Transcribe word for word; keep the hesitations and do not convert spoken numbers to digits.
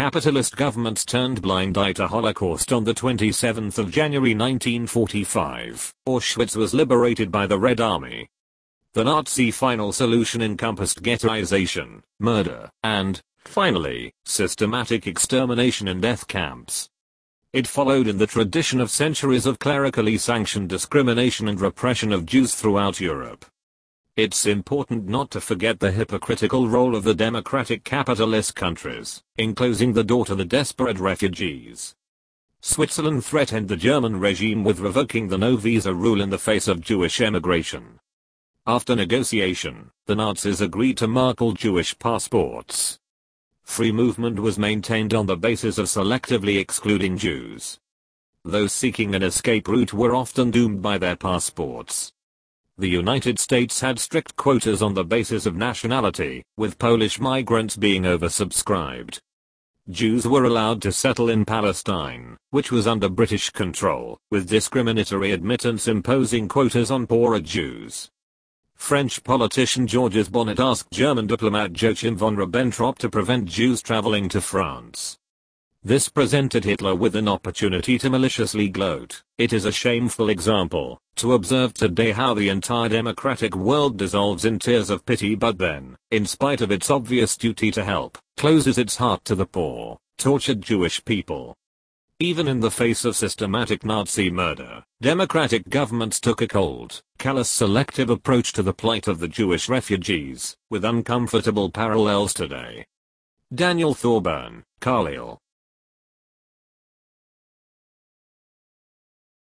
capitalist governments turned blind eye to Holocaust on the twenty-seventh of January nineteen forty-five, Auschwitz was liberated by the Red Army. The Nazi final solution encompassed ghettoization, murder, and, finally, systematic extermination in death camps. It followed in the tradition of centuries of clerically sanctioned discrimination and repression of Jews throughout Europe. It's important not to forget the hypocritical role of the democratic capitalist countries in closing the door to the desperate refugees. Switzerland threatened the German regime with revoking the no-visa rule in the face of Jewish emigration. After negotiation, the Nazis agreed to mark all Jewish passports. Free movement was maintained on the basis of selectively excluding Jews. Those seeking an escape route were often doomed by their passports. The United States had strict quotas on the basis of nationality, with Polish migrants being oversubscribed. Jews were allowed to settle in Palestine, which was under British control, with discriminatory admittance imposing quotas on poorer Jews. French politician Georges Bonnet asked German diplomat Joachim von Ribbentrop to prevent Jews traveling to France. This presented Hitler with an opportunity to maliciously gloat. It is a shameful example to observe today how the entire democratic world dissolves in tears of pity, but then, in spite of its obvious duty to help, closes its heart to the poor, tortured Jewish people. Even in the face of systematic Nazi murder, democratic governments took a cold, callous selective approach to the plight of the Jewish refugees, with uncomfortable parallels today. Daniel Thorburn, Carlyle,